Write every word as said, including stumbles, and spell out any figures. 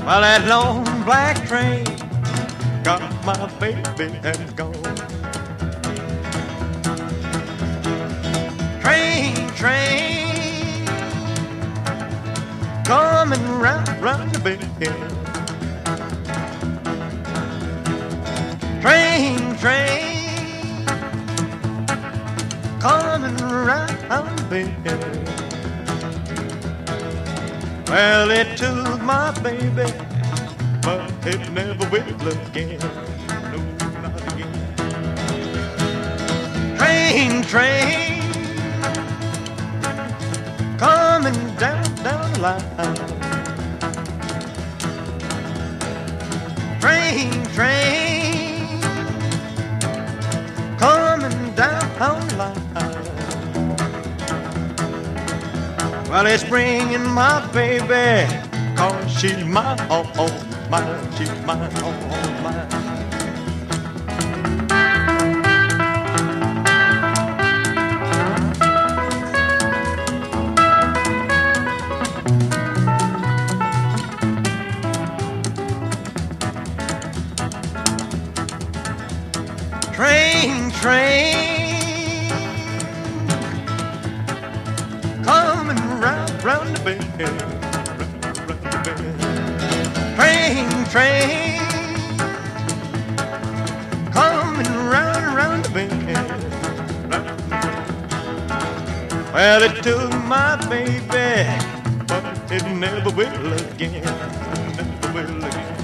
Well, that long black train got my baby and gone. Train, train, coming round, round the bend. Train, train, coming round the bend. Well, it took my baby, but it never will again. No, not again. Train, train, coming down, down the line. Train, train, coming down the line. Well, it's bringing my baby, 'cause she's mine, oh, oh, mine, she's mine, oh, oh, mine. Train, train, coming round, round the bend, round, round the bend. Train, train, coming round, round the bend, round the bend. Well, it took my baby, but it never will again, never will again.